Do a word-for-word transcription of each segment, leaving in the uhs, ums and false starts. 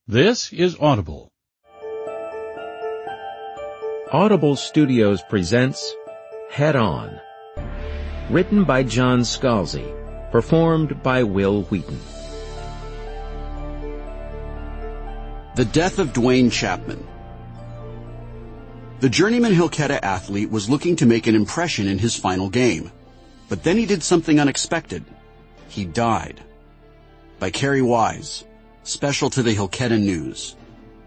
This is Audible. Audible Studios presents Head On. Written by John Scalzi. Performed by Will Wheaton. The death of Duane Chapman. The journeyman Hilketa athlete was looking to make an impression in his final game. But then he did something unexpected. He died. By Carrie Wise. Special to the Hilketa News.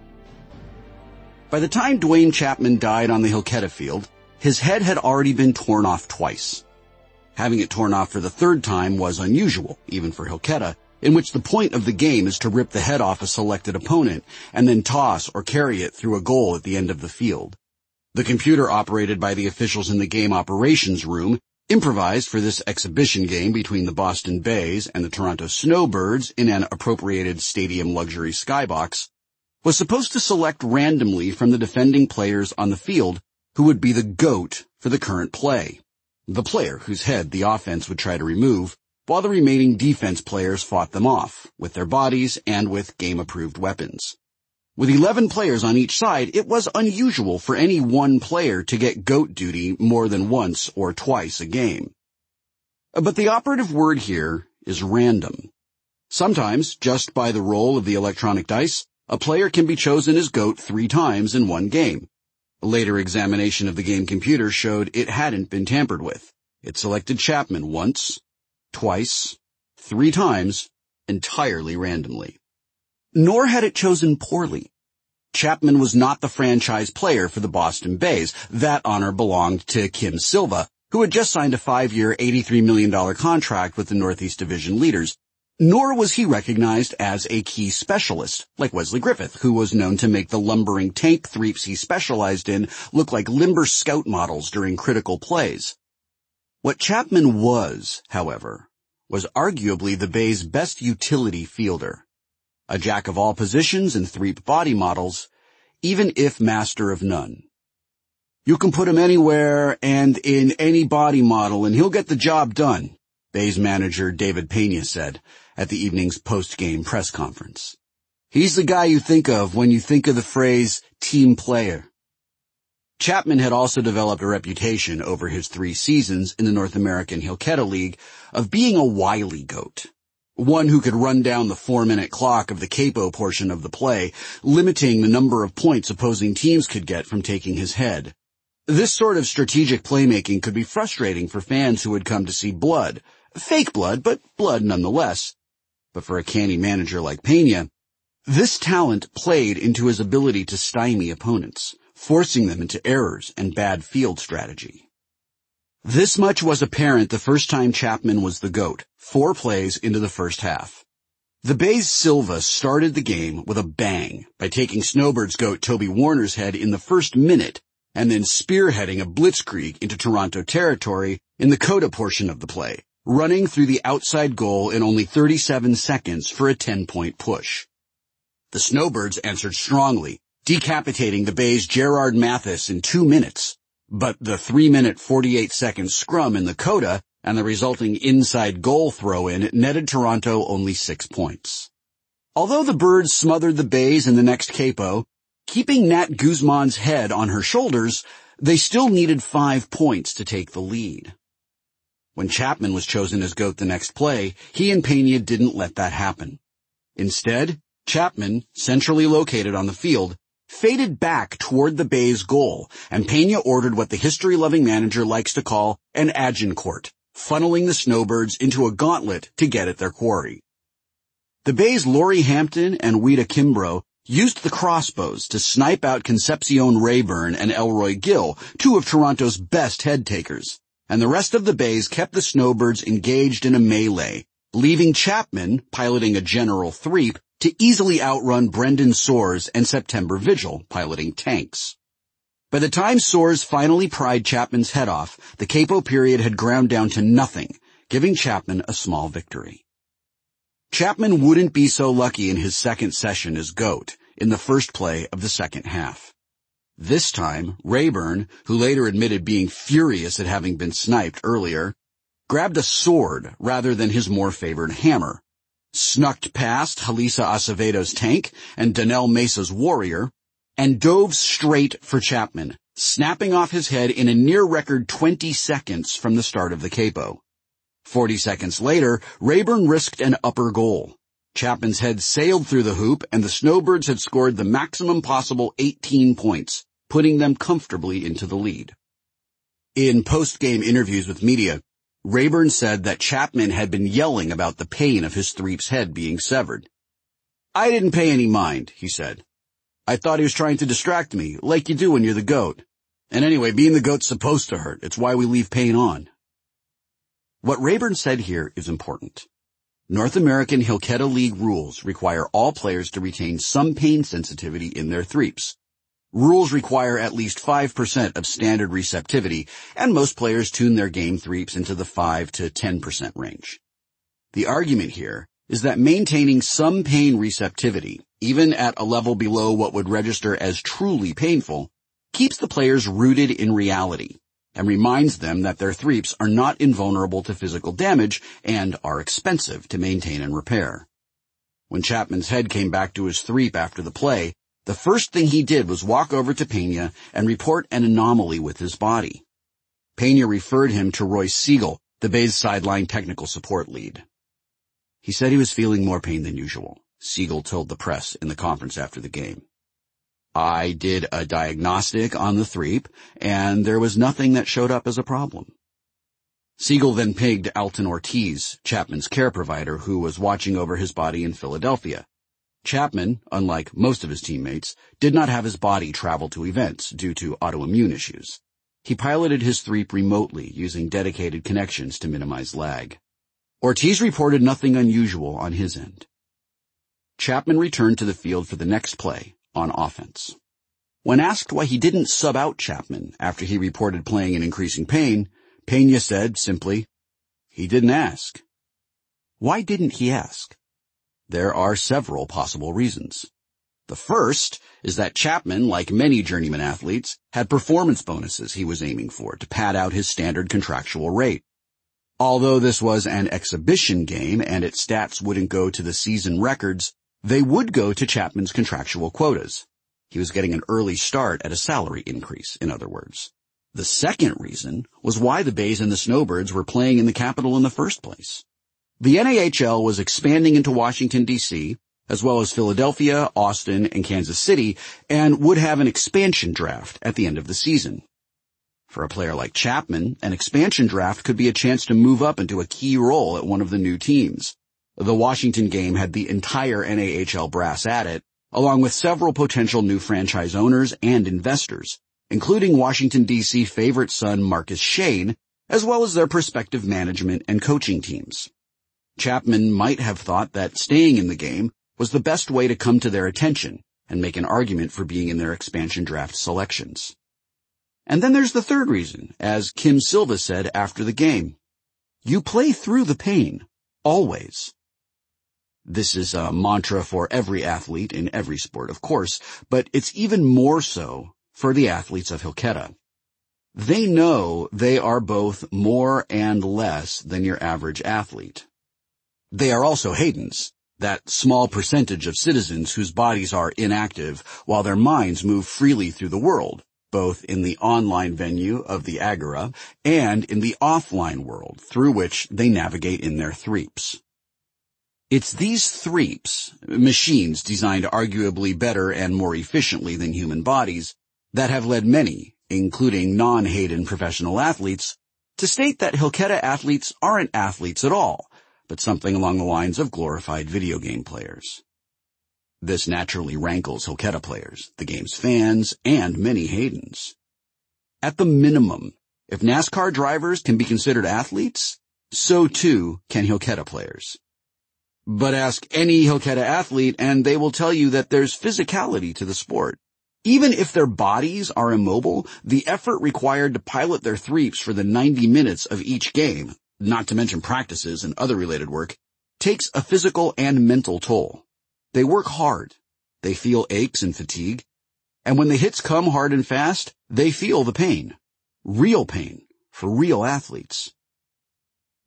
By the time Duane Chapman died on the Hilketa field, his head had already been torn off twice. Having it torn off for the third time was unusual, even for Hilketa, in which the point of the game is to rip the head off a selected opponent and then toss or carry it through a goal at the end of the field. The computer operated by the officials in the game operations room improvised for this exhibition game between the Boston Bays and the Toronto Snowbirds in an appropriated stadium luxury skybox, was supposed to select randomly from the defending players on the field who would be the GOAT for the current play, the player whose head the offense would try to remove, while the remaining defense players fought them off, with their bodies and with game-approved weapons. With eleven players on each side, it was unusual for any one player to get GOAT duty more than once or twice a game. But the operative word here is random. Sometimes, just by the roll of the electronic dice, a player can be chosen as GOAT three times in one game. A later examination of the game computer showed it hadn't been tampered with. It selected Chapman once, twice, three times, entirely randomly. Nor had it chosen poorly. Chapman was not the franchise player for the Boston Bays. That honor belonged to Kim Silva, who had just signed a five-year, eighty-three million dollars contract with the Northeast Division leaders. Nor was he recognized as a key specialist, like Wesley Griffith, who was known to make the lumbering tank threeps he specialized in look like limber scout models during critical plays. What Chapman was, however, was arguably the Bays' best utility fielder. A jack of all positions and threep body models, even if master of none. You can put him anywhere and in any body model and he'll get the job done, Bays manager David Pena said at the evening's post-game press conference. He's the guy you think of when you think of the phrase team player. Chapman had also developed a reputation over his three seasons in the North American Hilketa League of being a wily goat. One who could run down the four-minute clock of the capo portion of the play, limiting the number of points opposing teams could get from taking his head. This sort of strategic playmaking could be frustrating for fans who had come to see blood. Fake blood, but blood nonetheless. But for a canny manager like Pena, this talent played into his ability to stymie opponents, forcing them into errors and bad field strategy. This much was apparent the first time Chapman was the GOAT, four plays into the first half. The Bays' Silva started the game with a bang by taking Snowbirds GOAT Toby Warner's head in the first minute and then spearheading a blitzkrieg into Toronto territory in the coda portion of the play, running through the outside goal in only thirty-seven seconds for a ten-point push. The Snowbirds answered strongly, decapitating the Bays' Gerard Mathis in two minutes. But the three-minute, forty-eight-second scrum in the coda and the resulting inside goal throw-in netted Toronto only six points. Although the Birds smothered the Bays in the next capo, keeping Nat Guzman's head on her shoulders, they still needed five points to take the lead. When Chapman was chosen as GOAT the next play, he and Pena didn't let that happen. Instead, Chapman, centrally located on the field, faded back toward the Bays' goal, and Pena ordered what the history-loving manager likes to call an Agincourt, funneling the Snowbirds into a gauntlet to get at their quarry. The Bays' Laurie Hampton and Ouida Kimbrough used the crossbows to snipe out Concepcion Rayburn and Elroy Gill, two of Toronto's best head-takers, and the rest of the Bays kept the Snowbirds engaged in a melee, leaving Chapman, piloting a General Threep, to easily outrun Brendan Soares and September Vigil, piloting tanks. By the time Soares finally pried Chapman's head off, the capo period had ground down to nothing, giving Chapman a small victory. Chapman wouldn't be so lucky in his second session as GOAT in the first play of the second half. This time, Rayburn, who later admitted being furious at having been sniped earlier, grabbed a sword rather than his more favored hammer, snuck past Halisa Acevedo's tank and Danelle Mesa's warrior, and dove straight for Chapman, snapping off his head in a near-record twenty seconds from the start of the capo. Forty seconds later, Rayburn risked an upper goal. Chapman's head sailed through the hoop, and the Snowbirds had scored the maximum possible eighteen points, putting them comfortably into the lead. In post-game interviews with media, Rayburn said that Chapman had been yelling about the pain of his threep's head being severed. "I didn't pay any mind," he said. "I thought he was trying to distract me, like you do when you're the GOAT. And anyway, being the GOAT's supposed to hurt. It's why we leave pain on." What Rayburn said here is important. North American Hilketa League rules require all players to retain some pain sensitivity in their threeps. Rules require at least five percent of standard receptivity, and most players tune their game threeps into the five to ten percent range. The argument here is that maintaining some pain receptivity, even at a level below what would register as truly painful, keeps the players rooted in reality and reminds them that their threeps are not invulnerable to physical damage and are expensive to maintain and repair. When Chapman's head came back to his threep after the play, the first thing he did was walk over to Pena and report an anomaly with his body. Pena referred him to Royce Siegel, the Bays sideline technical support lead. He said he was feeling more pain than usual, Siegel told the press in the conference after the game. "I did a diagnostic on the threep, and there was nothing that showed up as a problem." Siegel then pinged Alton Ortiz, Chapman's care provider, who was watching over his body in Philadelphia. Chapman, unlike most of his teammates, did not have his body travel to events due to autoimmune issues. He piloted his threep remotely using dedicated connections to minimize lag. Ortiz reported nothing unusual on his end. Chapman returned to the field for the next play, on offense. When asked why he didn't sub out Chapman after he reported playing in increasing pain, Pena said simply, "He didn't ask." Why didn't he ask? There are several possible reasons. The first is that Chapman, like many journeyman athletes, had performance bonuses he was aiming for to pad out his standard contractual rate. Although this was an exhibition game and its stats wouldn't go to the season records, they would go to Chapman's contractual quotas. He was getting an early start at a salary increase, in other words. The second reason was why the Bays and the Snowbirds were playing in the capital in the first place. The N A H L was expanding into Washington, D C, as well as Philadelphia, Austin, and Kansas City, and would have an expansion draft at the end of the season. For a player like Chapman, an expansion draft could be a chance to move up into a key role at one of the new teams. The Washington game had the entire N A H L brass at it, along with several potential new franchise owners and investors, including Washington, D C favorite son Marcus Shane, as well as their prospective management and coaching teams. Chapman might have thought that staying in the game was the best way to come to their attention and make an argument for being in their expansion draft selections. And then there's the third reason, as Kim Silva said after the game. You play through the pain, always. This is a mantra for every athlete in every sport, of course, but it's even more so for the athletes of Hilketa. They know they are both more and less than your average athlete. They are also Haydens, that small percentage of citizens whose bodies are inactive while their minds move freely through the world, both in the online venue of the Agora and in the offline world through which they navigate in their threeps. It's these threeps, machines designed arguably better and more efficiently than human bodies, that have led many, including non-Hayden professional athletes, to state that Hilketa athletes aren't athletes at all, but something along the lines of glorified video game players. This naturally rankles Hilketa players, the game's fans, and many Haydens. At the minimum, if NASCAR drivers can be considered athletes, so too can Hilketa players. But ask any Hilketa athlete and they will tell you that there's physicality to the sport. Even if their bodies are immobile, the effort required to pilot their threeps for the ninety minutes of each game, not to mention practices and other related work, takes a physical and mental toll. They work hard. They feel aches and fatigue. And when the hits come hard and fast, they feel the pain. Real pain for real athletes.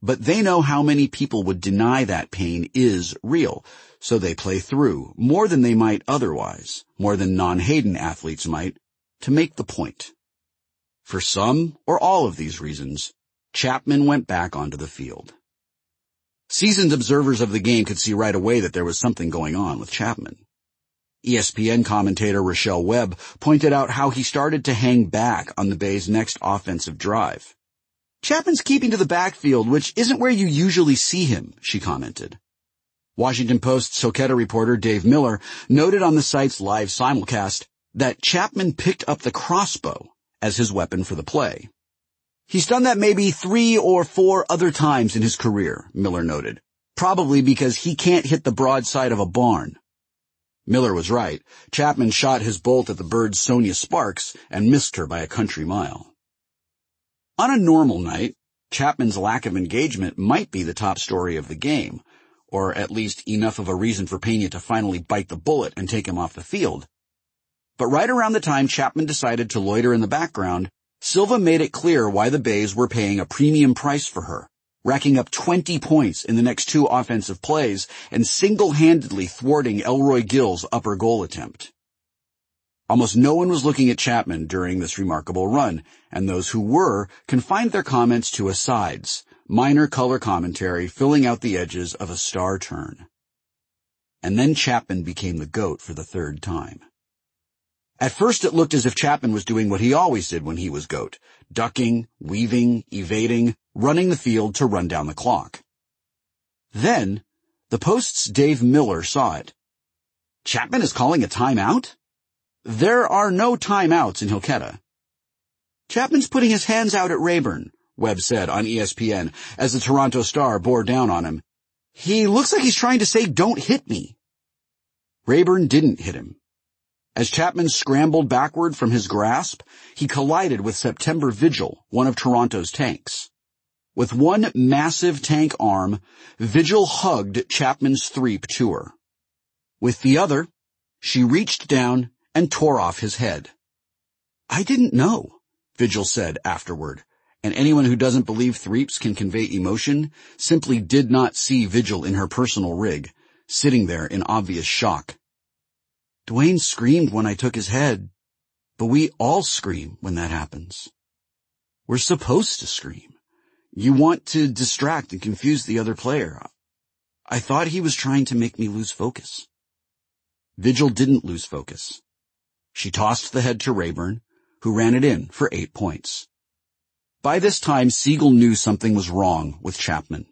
But they know how many people would deny that pain is real, so they play through, more than they might otherwise, more than non-Hayden athletes might, to make the point. For some, or all of these reasons, Chapman went back onto the field. Seasoned observers of the game could see right away that there was something going on with Chapman. E S P N commentator Rochelle Webb pointed out how he started to hang back on the Bay's next offensive drive. "Chapman's keeping to the backfield, which isn't where you usually see him," she commented. Washington Post's Hokeda reporter Dave Miller noted on the site's live simulcast that Chapman picked up the crossbow as his weapon for the play. "He's done that maybe three or four other times in his career," Miller noted, "probably because he can't hit the broadside of a barn." Miller was right. Chapman shot his bolt at the bird's Sonia Sparks and missed her by a country mile. On a normal night, Chapman's lack of engagement might be the top story of the game, or at least enough of a reason for Pena to finally bite the bullet and take him off the field. But right around the time Chapman decided to loiter in the background, Silva made it clear why the Bays were paying a premium price for her, racking up twenty points in the next two offensive plays and single-handedly thwarting Elroy Gill's upper goal attempt. Almost no one was looking at Chapman during this remarkable run, and those who were confined their comments to asides, minor color commentary filling out the edges of a star turn. And then Chapman became the GOAT for the third time. At first it looked as if Chapman was doing what he always did when he was GOAT, ducking, weaving, evading, running the field to run down the clock. Then, the Post's Dave Miller saw it. "Chapman is calling a timeout? There are no timeouts in Hokeda." "Chapman's putting his hands out at Rayburn," Webb said on E S P N as the Toronto Star bore down on him. "He looks like he's trying to say, 'Don't hit me.'" Rayburn didn't hit him. As Chapman scrambled backward from his grasp, he collided with September Vigil, one of Toronto's tanks. With one massive tank arm, Vigil hugged Chapman's threep to her. With the other, she reached down and tore off his head. "I didn't know," Vigil said afterward, and anyone who doesn't believe threeps can convey emotion simply did not see Vigil in her personal rig, sitting there in obvious shock. "Dwayne screamed when I took his head, but we all scream when that happens. We're supposed to scream. You want to distract and confuse the other player. I thought he was trying to make me lose focus." Vigil didn't lose focus. She tossed the head to Rayburn, who ran it in for eight points. By this time, Siegel knew something was wrong with Chapman.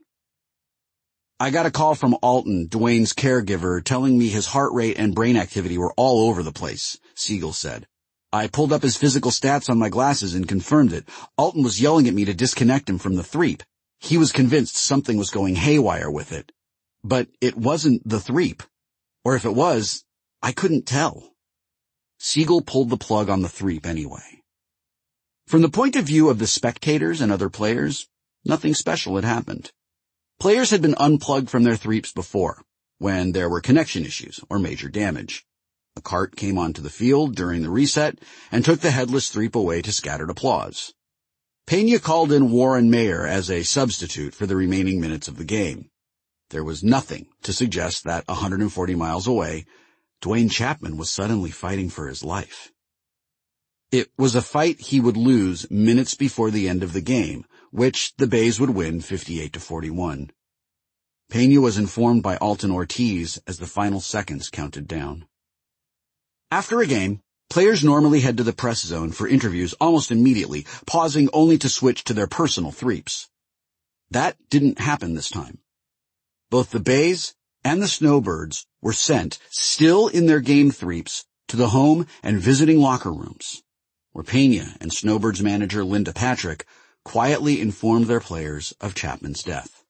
"I got a call from Alton, Dwayne's caregiver, telling me his heart rate and brain activity were all over the place," Siegel said. "I pulled up his physical stats on my glasses and confirmed it. Alton was yelling at me to disconnect him from the threep. He was convinced something was going haywire with it. But it wasn't the threep. Or if it was, I couldn't tell." Siegel pulled the plug on the threep anyway. From the point of view of the spectators and other players, nothing special had happened. Players had been unplugged from their threeps before, when there were connection issues or major damage. A cart came onto the field during the reset and took the headless threep away to scattered applause. Pena called in Warren Mayer as a substitute for the remaining minutes of the game. There was nothing to suggest that one hundred forty miles away, Dwayne Chapman was suddenly fighting for his life. It was a fight he would lose minutes before the end of the game, which the Bays would win fifty-eight to forty-one. Pena was informed by Alton Ortiz as the final seconds counted down. After a game, players normally head to the press zone for interviews almost immediately, pausing only to switch to their personal threeps. That didn't happen this time. Both the Bays and the Snowbirds were sent, still in their game threeps, to the home and visiting locker rooms, where Pena and Snowbirds manager Linda Patrick quietly informed their players of Chapman's death.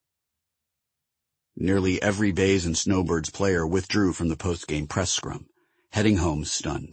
Nearly every Bays and Snowbirds player withdrew from the post-game press scrum, heading home stunned.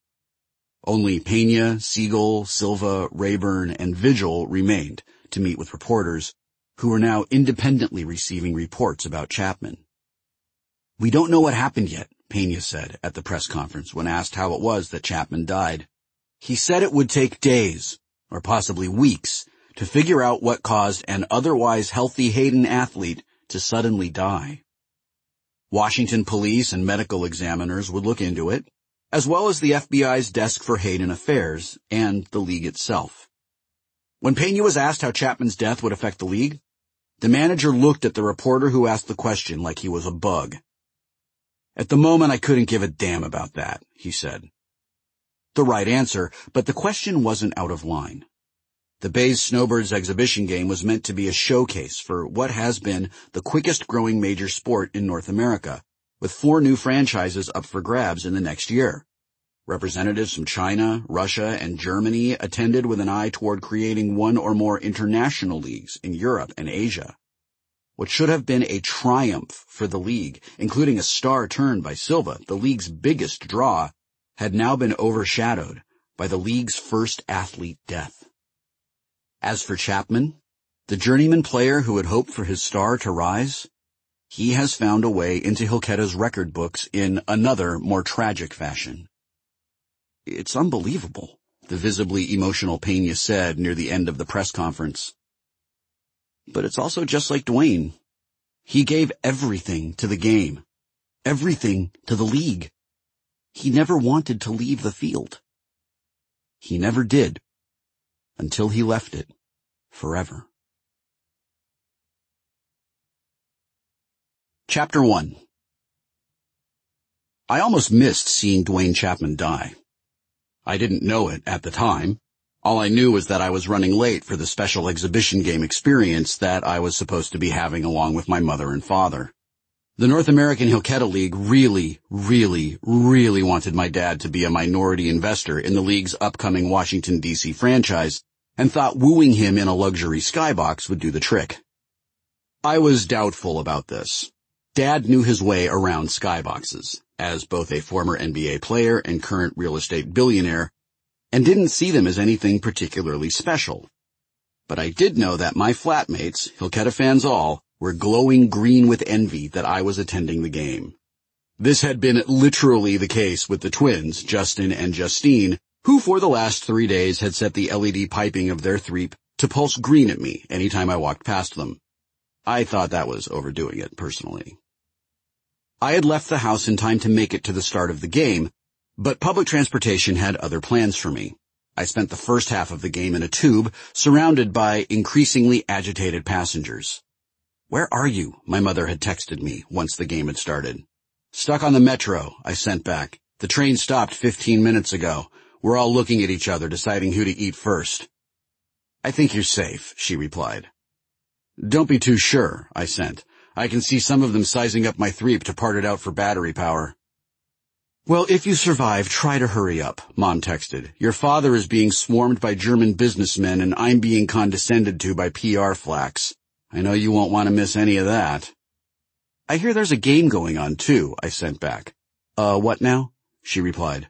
Only Pena, Siegel, Silva, Rayburn, and Vigil remained to meet with reporters who were now independently receiving reports about Chapman. "We don't know what happened yet," Pena said at the press conference when asked how it was that Chapman died. He said it would take days, or possibly weeks, to figure out what caused an otherwise healthy Hayden athlete to suddenly die. Washington police and medical examiners would look into it, as well as the F B I's Desk for Hayden Affairs and the league itself. When Pena was asked how Chapman's death would affect the league, the manager looked at the reporter who asked the question like he was a bug. "At the moment, I couldn't give a damn about that," he said. The right answer, but the question wasn't out of line. The Bays Snowbirds exhibition game was meant to be a showcase for what has been the quickest growing major sport in North America, with four new franchises up for grabs in the next year. Representatives from China, Russia, and Germany attended with an eye toward creating one or more international leagues in Europe and Asia. What should have been a triumph for the league, including a star turn by Silva, the league's biggest draw, had now been overshadowed by the league's first athlete death. As for Chapman, the journeyman player who had hoped for his star to rise, he has found a way into Hilketa's record books in another, more tragic fashion. "It's unbelievable," the visibly emotional Pena said near the end of the press conference. "But it's also just like Dwayne. He gave everything to the game, everything to the league. He never wanted to leave the field. He never did, until he left it forever." Chapter one. I almost missed seeing Dwayne Chapman die. I didn't know it at the time. All I knew was that I was running late for the special exhibition game experience that I was supposed to be having along with my mother and father. The North American Hilketa League really, really, really wanted my dad to be a minority investor in the league's upcoming Washington, D C franchise, and thought wooing him in a luxury skybox would do the trick. I was doubtful about this. Dad knew his way around skyboxes, as both a former N B A player and current real estate billionaire, and didn't see them as anything particularly special. But I did know that my flatmates, Hilketa fans all, were glowing green with envy that I was attending the game. This had been literally the case with the twins, Justin and Justine, who for the last three days had set the L E D piping of their threep to pulse green at me anytime I walked past them. I thought that was overdoing it, personally. I had left the house in time to make it to the start of the game, but public transportation had other plans for me. I spent the first half of the game in a tube, surrounded by increasingly agitated passengers. "Where are you?" my mother had texted me once the game had started. "Stuck on the metro," I sent back. "The train stopped fifteen minutes ago. We're all looking at each other, deciding who to eat first." "I think you're safe," she replied. "Don't be too sure," I sent. "I can see some of them sizing up my threep to part it out for battery power." "Well, if you survive, try to hurry up," Mom texted. "Your father is being swarmed by German businessmen, and I'm being condescended to by P R flacks. I know you won't want to miss any of that." "I hear there's a game going on, too," I sent back. Uh, what now?" she replied.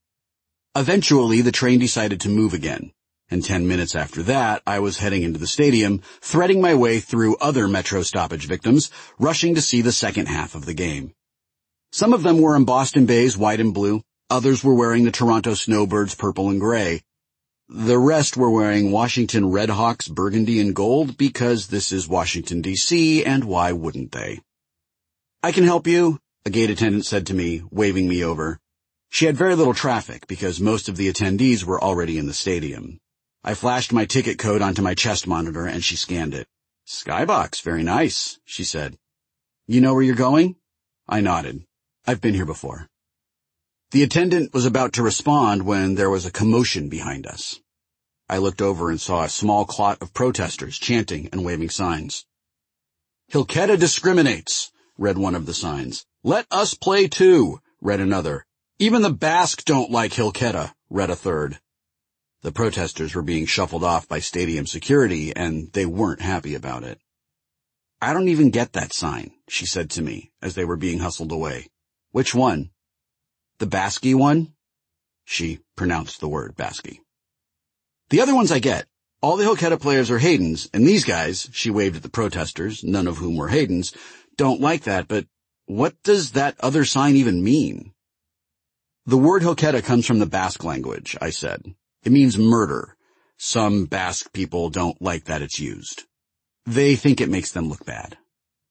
Eventually, the train decided to move again, and ten minutes after that, I was heading into the stadium, threading my way through other metro stoppage victims, rushing to see the second half of the game. Some of them were in Boston Bays white and blue, others were wearing the Toronto Snowbirds purple and gray. The rest were wearing Washington Redhawks burgundy and gold because this is Washington, D C, and why wouldn't they? "I can help you," a gate attendant said to me, waving me over. She had very little traffic because most of the attendees were already in the stadium. I flashed my ticket code onto my chest monitor and she scanned it. "Skybox, very nice," she said. "You know where you're going?" I nodded. "I've been here before." The attendant was about to respond when there was a commotion behind us. I looked over and saw a small clot of protesters chanting and waving signs. "Hilketa discriminates," read one of the signs. "Let us play too," read another. "Even the Basque don't like Hilketa," read a third. The protesters were being shuffled off by stadium security, and they weren't happy about it. "I don't even get that sign," she said to me as they were being hustled away. "Which one?" "The Basque one?" She pronounced the word Basque. "The other ones I get. All the Hilketa players are Haydens, and these guys," she waved at the protesters, none of whom were Haydens, "don't like that, but what does that other sign even mean?" "The word Hilketa comes from the Basque language," I said. "It means murder. Some Basque people don't like that it's used. They think it makes them look bad.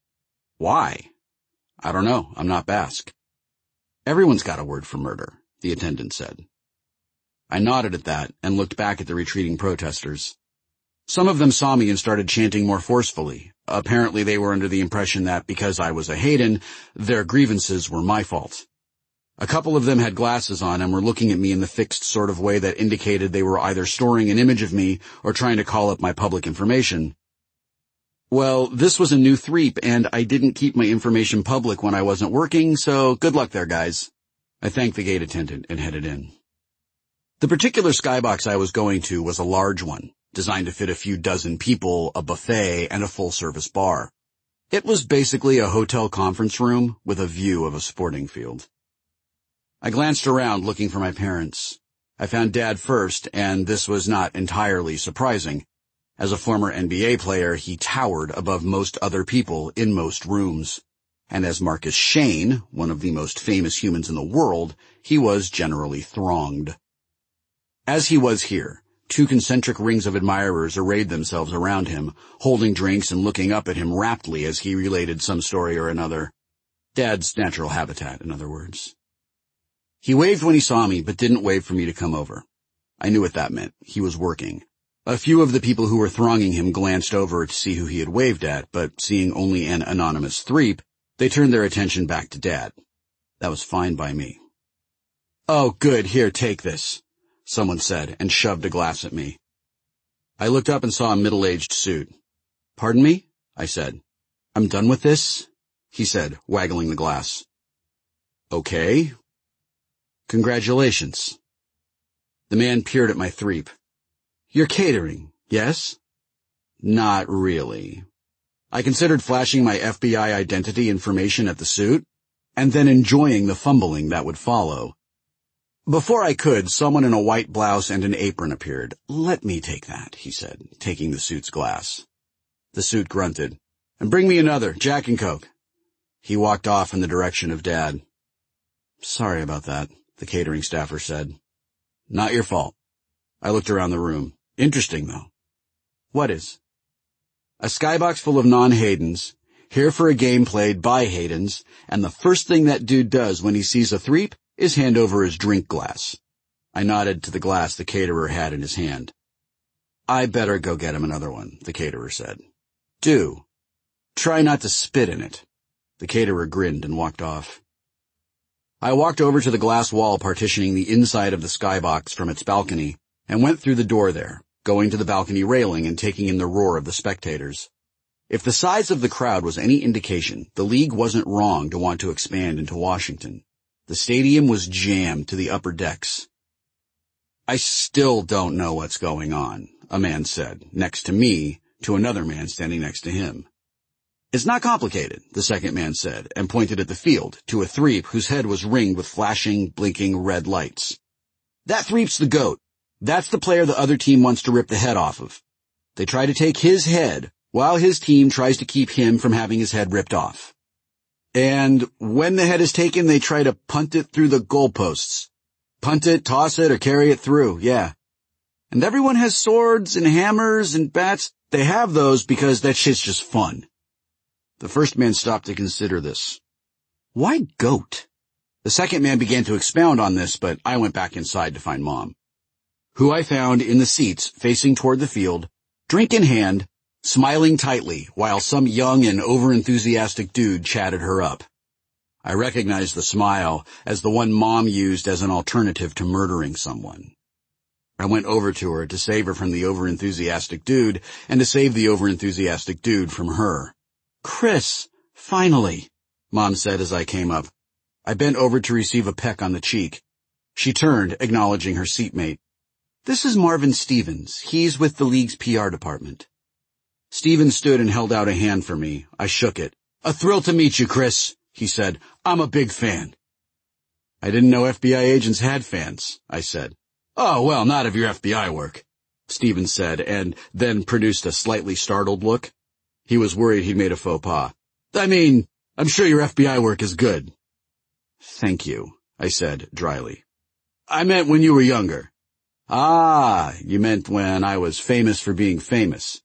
Why? I don't know. I'm not Basque. Everyone's got a word for murder, the attendant said. I nodded at that and looked back at the retreating protesters. Some of them saw me and started chanting more forcefully. Apparently they were under the impression that because I was a Hayden, their grievances were my fault. A couple of them had glasses on and were looking at me in the fixed sort of way that indicated they were either storing an image of me or trying to call up my public information. Well, this was a new threep, and I didn't keep my information public when I wasn't working, so good luck there, guys. I thanked the gate attendant and headed in. The particular skybox I was going to was a large one, designed to fit a few dozen people, a buffet, and a full-service bar. It was basically a hotel conference room with a view of a sporting field. I glanced around looking for my parents. I found Dad first, and this was not entirely surprising. As a former N B A player, he towered above most other people in most rooms. And as Marcus Shane, one of the most famous humans in the world, he was generally thronged. As he was here, two concentric rings of admirers arrayed themselves around him, holding drinks and looking up at him raptly as he related some story or another. Dad's natural habitat, in other words. He waved when he saw me, but didn't wave for me to come over. I knew what that meant. He was working. A few of the people who were thronging him glanced over to see who he had waved at, but seeing only an anonymous threep, they turned their attention back to Dad. That was fine by me. "Oh, good, here, take this," someone said, and shoved a glass at me. I looked up and saw a middle-aged suit. "Pardon me?" I said. "I'm done with this," he said, waggling the glass. "Okay." "Congratulations." The man peered at my threep. "You're catering, yes?" "Not really." I considered flashing my F B I identity information at the suit, and then enjoying the fumbling that would follow. Before I could, someone in a white blouse and an apron appeared. "Let me take that," he said, taking the suit's glass. The suit grunted. "And bring me another, Jack and Coke." He walked off in the direction of Dad. "Sorry about that," the catering staffer said. "Not your fault." I looked around the room. Interesting, though. "What is?" "A skybox full of non-Haydens, here for a game played by Haydens, and the first thing that dude does when he sees a threep is hand over his drink glass." I nodded to the glass the caterer had in his hand. "I better go get him another one," the caterer said. "Do. Try not to spit in it." The caterer grinned and walked off. I walked over to the glass wall partitioning the inside of the skybox from its balcony and went through the door there, going to the balcony railing and taking in the roar of the spectators. If the size of the crowd was any indication, the league wasn't wrong to want to expand into Washington. The stadium was jammed to the upper decks. "I still don't know what's going on," a man said, next to me, to another man standing next to him. "It's not complicated," the second man said, and pointed at the field, to a threep whose head was ringed with flashing, blinking red lights. "That threep's the GOAT. That's the player the other team wants to rip the head off of. They try to take his head, while his team tries to keep him from having his head ripped off. And when the head is taken, they try to punt it through the goalposts. Punt it, toss it, or carry it through, yeah. And everyone has swords and hammers and bats. They have those because that shit's just fun." The first man stopped to consider this. "Why GOAT?" The second man began to expound on this, but I went back inside to find Mom, who I found in the seats facing toward the field, drink in hand, smiling tightly while some young and overenthusiastic dude chatted her up. I recognized the smile as the one Mom used as an alternative to murdering someone. I went over to her to save her from the overenthusiastic dude and to save the overenthusiastic dude from her. "Chris, finally," Mom said as I came up. I bent over to receive a peck on the cheek. She turned, acknowledging her seatmate. "This is Marvin Stevens. He's with the league's P R department." Stevens stood and held out a hand for me. I shook it. "A thrill to meet you, Chris," he said. "I'm a big fan." "I didn't know F B I agents had fans," I said. "Oh, well, not of your F B I work," Stevens said, and then produced a slightly startled look. He was worried he'd made a faux pas. "I mean, I'm sure your F B I work is good." "Thank you," I said dryly. "I meant when you were younger." Ah, you meant when I was famous for being famous.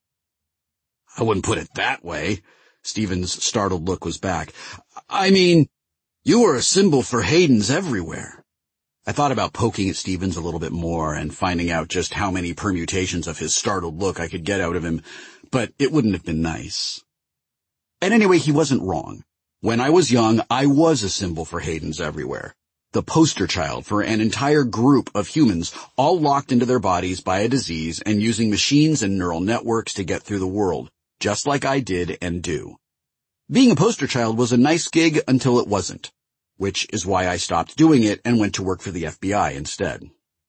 I wouldn't put it that way. Stephen's startled look was back. I mean, you were a symbol for Hayden's everywhere. I thought about poking at Stevens a little bit more and finding out just how many permutations of his startled look I could get out of him, but it wouldn't have been nice. And anyway, he wasn't wrong. When I was young, I was a symbol for Hayden's everywhere. The poster child for an entire group of humans all locked into their bodies by a disease and using machines and neural networks to get through the world, just like I did and do. Being a poster child was a nice gig until it wasn't, which is why I stopped doing it and went to work for the F B I instead.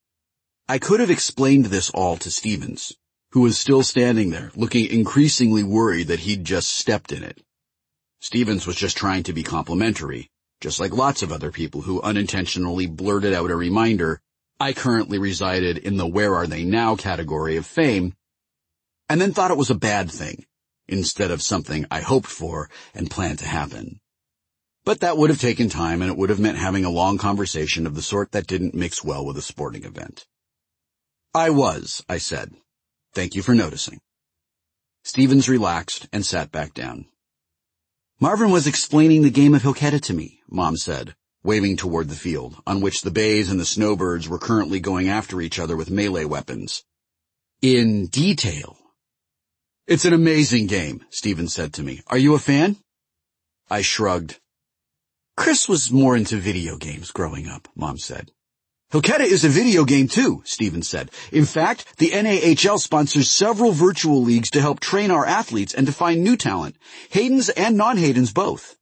I could have explained this all to Stevens, who was still standing there, looking increasingly worried that he'd just stepped in it. Stevens was just trying to be complimentary, just like lots of other people who unintentionally blurted out a reminder, I currently resided in the where are they now category of fame, and then thought it was a bad thing, instead of something I hoped for and planned to happen. But that would have taken time, and it would have meant having a long conversation of the sort that didn't mix well with a sporting event. I was, I said. Thank you for noticing. Stevens relaxed and sat back down. Marvin was explaining the game of Hilketa to me, Mom said, waving toward the field, on which the Bays and the Snowbirds were currently going after each other with melee weapons. In detail. It's an amazing game, Stevens said to me. Are you a fan? I shrugged. Chris was more into video games growing up, Mom said. Hilketa is a video game too, Stevens said. In fact, the N A H L sponsors several virtual leagues to help train our athletes and to find new talent, Hayden's and non-Hayden's both.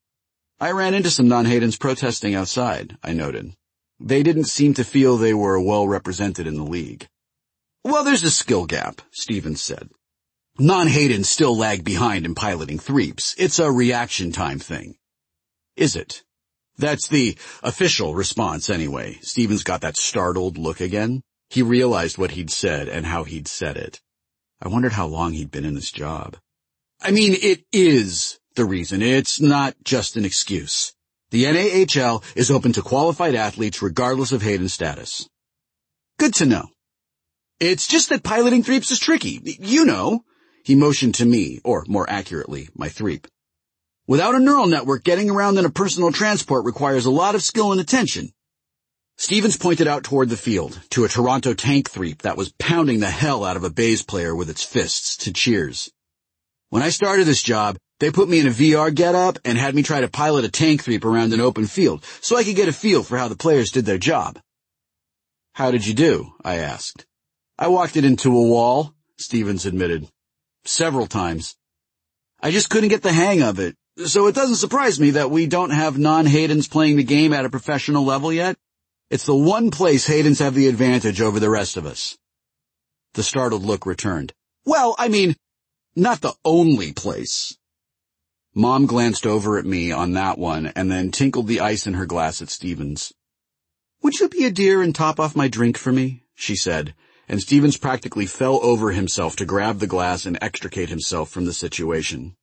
I ran into some non-Haydens protesting outside, I noted. They didn't seem to feel they were well represented in the league. Well, there's a skill gap, Stevens said. Non-Haydens still lag behind in piloting threeps. It's a reaction time thing. Is it? That's the official response anyway. Stevens got that startled look again. He realized what he'd said and how he'd said it. I wondered how long he'd been in this job. I mean, it is the reason. It's not just an excuse. The N A H L is open to qualified athletes regardless of Hayden status. Good to know. It's just that piloting threeps is tricky. You know. He motioned to me, or more accurately, my threep. Without a neural network, getting around in a personal transport requires a lot of skill and attention. Stevens pointed out toward the field, to a Toronto tank threep that was pounding the hell out of a Bays player with its fists to cheers. When I started this job, they put me in a V R getup and had me try to pilot a tank threep around an open field, so I could get a feel for how the players did their job. How did you do? I asked. I walked it into a wall, Stevens admitted. Several times. I just couldn't get the hang of it. So it doesn't surprise me that we don't have non-Haydens playing the game at a professional level yet. It's the one place Haydens have the advantage over the rest of us. The startled look returned. Well, I mean, not the only place. Mom glanced over at me on that one and then tinkled the ice in her glass at Stevens. Would you be a dear and top off my drink for me? She said, and Stevens practically fell over himself to grab the glass and extricate himself from the situation.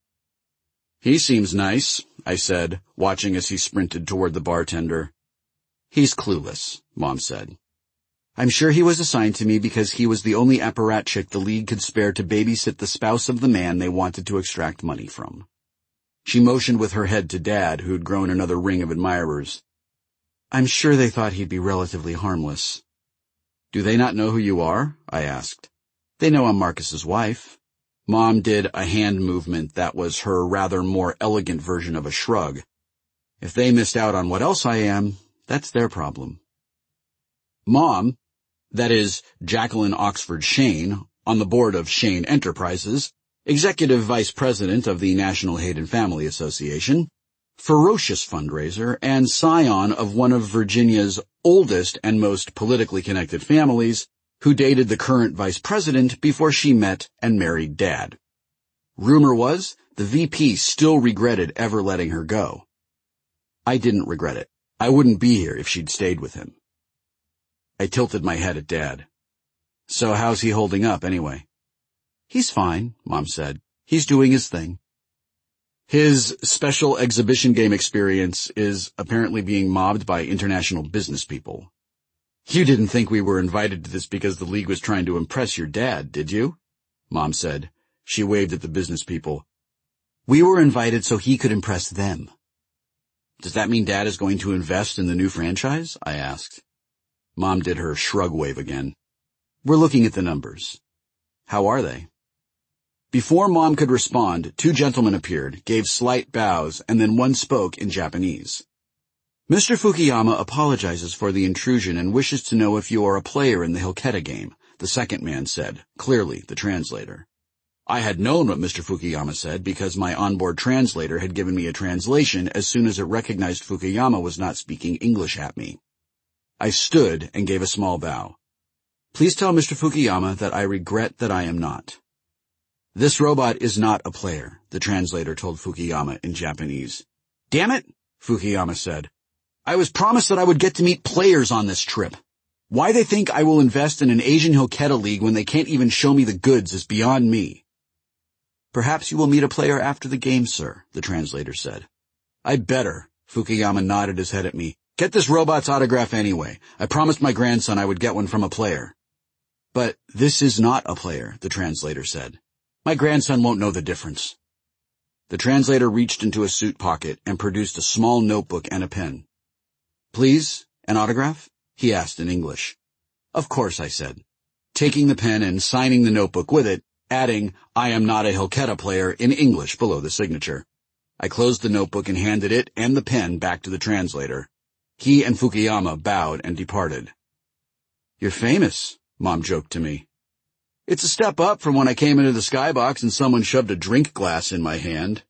He seems nice, I said, watching as he sprinted toward the bartender. He's clueless, Mom said. I'm sure he was assigned to me because he was the only apparatchik the league could spare to babysit the spouse of the man they wanted to extract money from. She motioned with her head to Dad, who'd grown another ring of admirers. I'm sure they thought he'd be relatively harmless. Do they not know who you are? I asked. They know I'm Marcus's wife. Mom did a hand movement that was her rather more elegant version of a shrug. If they missed out on what else I am, that's their problem. Mom, that is Jacqueline Oxford Shane, on the board of Shane Enterprises, executive vice president of the National Hayden Family Association, ferocious fundraiser, and scion of one of Virginia's oldest and most politically connected families, who dated the current vice president before she met and married Dad. Rumor was the V P still regretted ever letting her go. I didn't regret it. I wouldn't be here if she'd stayed with him. I tilted my head at Dad. So how's he holding up anyway? He's fine, Mom said. He's doing his thing. His special exhibition game experience is apparently being mobbed by international business people. You didn't think we were invited to this because the league was trying to impress your dad, did you? Mom said. She waved at the business people. We were invited so he could impress them. Does that mean Dad is going to invest in the new franchise? I asked. Mom did her shrug wave again. We're looking at the numbers. How are they? Before Mom could respond, two gentlemen appeared, gave slight bows, and then one spoke in Japanese. Mister Fukuyama apologizes for the intrusion and wishes to know if you are a player in the Hilketa game, the second man said, clearly the translator. I had known what Mister Fukuyama said because my onboard translator had given me a translation as soon as it recognized Fukuyama was not speaking English at me. I stood and gave a small bow. Please tell Mister Fukuyama that I regret that I am not. This robot is not a player, the translator told Fukuyama in Japanese. Damn it, Fukuyama said. I was promised that I would get to meet players on this trip. Why they think I will invest in an Asian Hilketa league when they can't even show me the goods is beyond me. Perhaps you will meet a player after the game, sir, the translator said. I'd better, Fukuyama nodded his head at me. Get this robot's autograph anyway. I promised my grandson I would get one from a player. But this is not a player, the translator said. My grandson won't know the difference. The translator reached into a suit pocket and produced a small notebook and a pen. Please, an autograph? He asked in English. Of course, I said, taking the pen and signing the notebook with it, adding, I am not a Hilketa player in English below the signature. I closed the notebook and handed it and the pen back to the translator. He and Fukuyama bowed and departed. You're famous, Mom joked to me. It's a step up from when I came into the skybox and someone shoved a drink glass in my hand.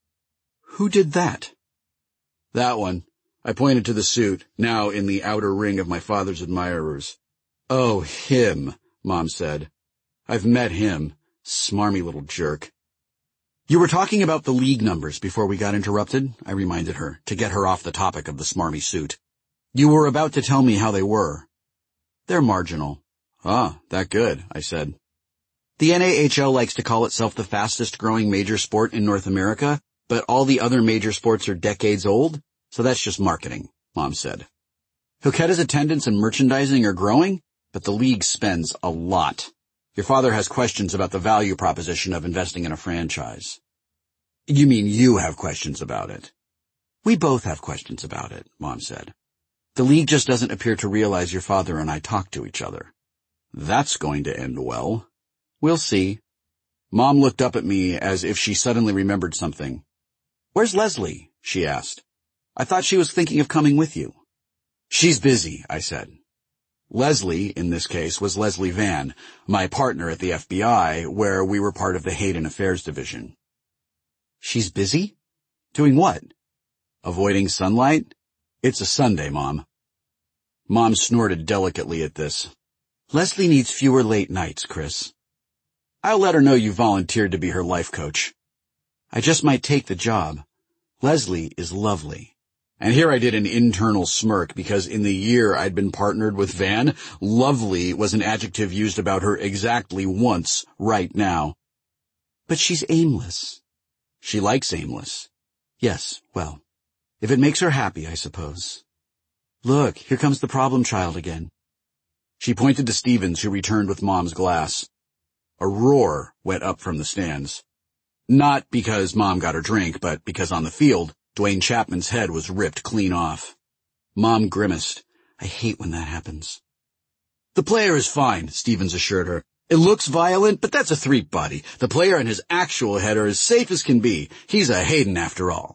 Who did that? That one. I pointed to the suit, now in the outer ring of my father's admirers. Oh, him, Mom said. I've met him. Smarmy little jerk. You were talking about the league numbers before we got interrupted, I reminded her, to get her off the topic of the smarmy suit. You were about to tell me how they were. They're marginal. Ah, that good, I said. The N A H L likes to call itself the fastest growing major sport in North America, but all the other major sports are decades old. So that's just marketing, Mom said. Hilketa's attendance and merchandising are growing, but the league spends a lot. Your father has questions about the value proposition of investing in a franchise. You mean you have questions about it? We both have questions about it, Mom said. The league just doesn't appear to realize your father and I talk to each other. That's going to end well. We'll see. Mom looked up at me as if she suddenly remembered something. Where's Leslie? She asked. I thought she was thinking of coming with you. She's busy, I said. Leslie, in this case, was Leslie Vann, my partner at the F B I, where we were part of the Hayden Affairs Division. She's busy? Doing what? Avoiding sunlight? It's a Sunday, Mom. Mom snorted delicately at this. Leslie needs fewer late nights, Chris. I'll let her know you volunteered to be her life coach. I just might take the job. Leslie is lovely. And here I did an internal smirk because in the year I'd been partnered with Van, lovely was an adjective used about her exactly once right now. But she's aimless. She likes aimless. Yes, well, if it makes her happy, I suppose. Look, here comes the problem child again. She pointed to Stevens, who returned with Mom's glass. A roar went up from the stands. Not because Mom got her drink, but because on the field, Dwayne Chapman's head was ripped clean off. Mom grimaced. I hate when that happens. The player is fine, Stevens assured her. It looks violent, but that's a threep body. The player and his actual head are as safe as can be. He's a Hayden after all.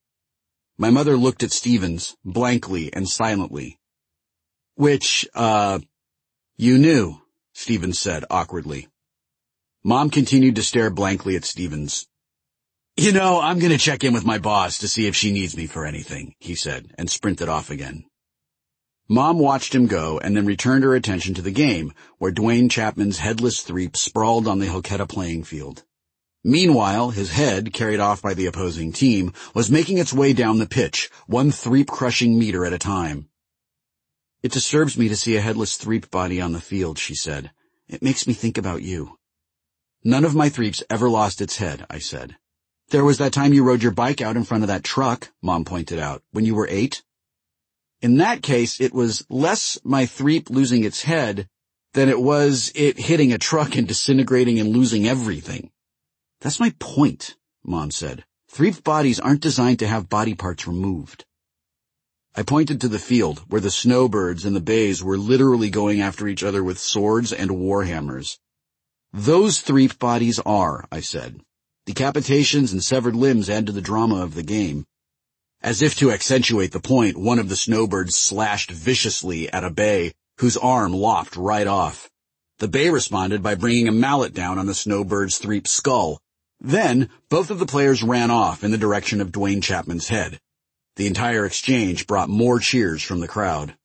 My mother looked at Stevens, blankly and silently. Which, uh, you knew, Stevens said awkwardly. Mom continued to stare blankly at Stevens. You know, I'm going to check in with my boss to see if she needs me for anything, he said, and sprinted off again. Mom watched him go and then returned her attention to the game, where Dwayne Chapman's headless threep sprawled on the Hilketa playing field. Meanwhile, his head, carried off by the opposing team, was making its way down the pitch, one threep-crushing meter at a time. It disturbs me to see a headless threep body on the field, she said. It makes me think about you. None of my threeps ever lost its head, I said. There was that time you rode your bike out in front of that truck, Mom pointed out, when you were eight. In that case, it was less my Threep losing its head than it was it hitting a truck and disintegrating and losing everything. That's my point, Mom said. Threep bodies aren't designed to have body parts removed. I pointed to the field where the snowbirds and the bays were literally going after each other with swords and warhammers. Those Threep bodies are, I said. Decapitations and severed limbs add to the drama of the game. As if to accentuate the point, one of the snowbirds slashed viciously at a bay, whose arm lopped right off. The bay responded by bringing a mallet down on the snowbird's Threep skull. Then, both of the players ran off in the direction of Dwayne Chapman's head. The entire exchange brought more cheers from the crowd.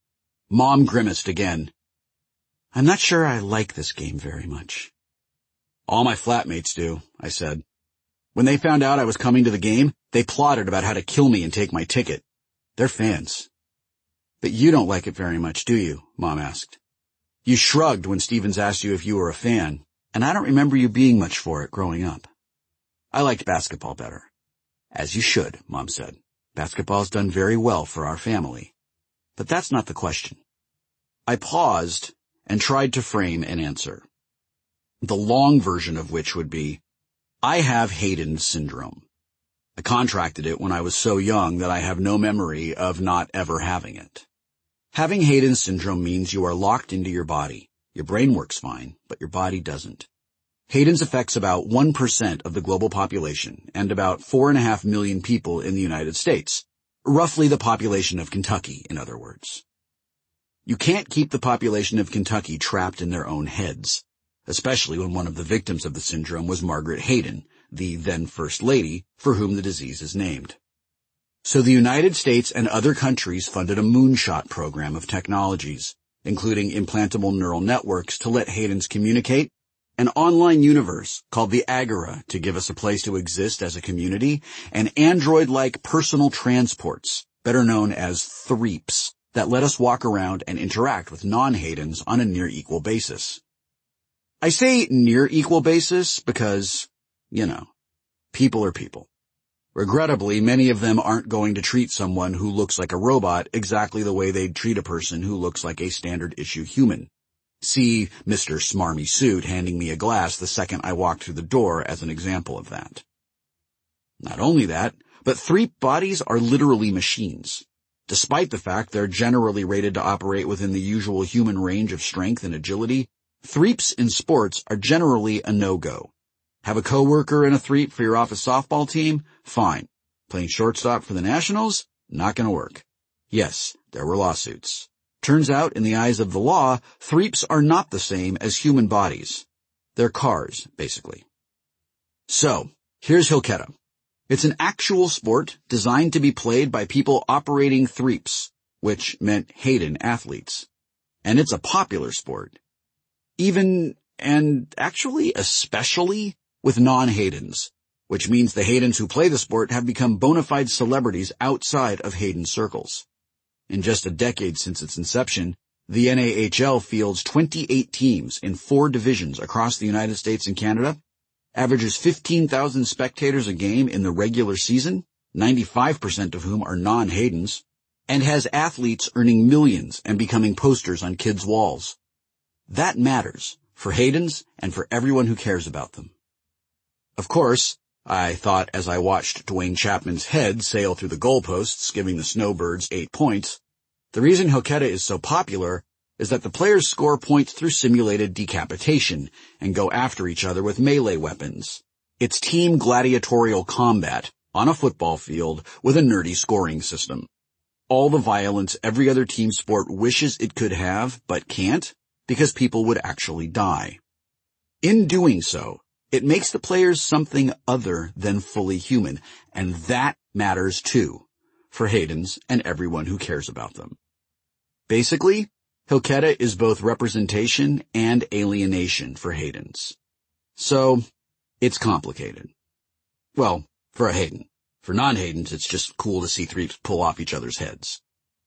Mom grimaced again. I'm not sure I like this game very much. All my flatmates do, I said. When they found out I was coming to the game, they plotted about how to kill me and take my ticket. They're fans. But you don't like it very much, do you? Mom asked. You shrugged when Stevens asked you if you were a fan, and I don't remember you being much for it growing up. I liked basketball better. As you should, Mom said. Basketball's done very well for our family. But that's not the question. I paused and tried to frame an answer. The long version of which would be, I have Hayden's syndrome. I contracted it when I was so young that I have no memory of not ever having it. Having Hayden's syndrome means you are locked into your body. Your brain works fine, but your body doesn't. Hayden's affects about one percent of the global population and about four and a half million people in the United States. Roughly the population of Kentucky, in other words. You can't keep the population of Kentucky trapped in their own heads, especially when one of the victims of the syndrome was Margaret Hayden, the then First Lady, for whom the disease is named. So the United States and other countries funded a moonshot program of technologies, including implantable neural networks to let Haydens communicate, an online universe called the Agora to give us a place to exist as a community, and android-like personal transports, better known as Threeps, that let us walk around and interact with non-Haydens on a near-equal basis. I say near-equal basis because, you know, people are people. Regrettably, many of them aren't going to treat someone who looks like a robot exactly the way they'd treat a person who looks like a standard-issue human. See Mister Smarmy Suit handing me a glass the second I walked through the door as an example of that. Not only that, but Threep bodies are literally machines. Despite the fact they're generally rated to operate within the usual human range of strength and agility, Threeps in sports are generally a no-go. Have a coworker in a Threep for your office softball team? Fine. Playing shortstop for the Nationals? Not gonna work. Yes, there were lawsuits. Turns out, in the eyes of the law, Threeps are not the same as human bodies. They're cars, basically. So, here's Hilketa. It's an actual sport designed to be played by people operating Threeps, which meant Hayden athletes. And it's a popular sport. Even, and actually especially, with non-Haydens, which means the Haydens who play the sport have become bona fide celebrities outside of Hayden circles. In just a decade since its inception, the N A H L fields twenty-eight teams in four divisions across the United States and Canada, averages fifteen thousand spectators a game in the regular season, ninety-five percent of whom are non-Haydens, and has athletes earning millions and becoming posters on kids' walls. That matters for Haydens and for everyone who cares about them. Of course, I thought as I watched Dwayne Chapman's head sail through the goalposts, giving the Snowbirds eight points, the reason Hilketa is so popular is that the players score points through simulated decapitation and go after each other with melee weapons. It's team gladiatorial combat on a football field with a nerdy scoring system. All the violence every other team sport wishes it could have but can't because people would actually die. In doing so, it makes the players something other than fully human, and that matters too, for Haydens and everyone who cares about them. Basically, Hilketa is both representation and alienation for Haydens. So, it's complicated. Well, for a Hayden. For non-Haydens, it's just cool to see Threeps pull off each other's heads.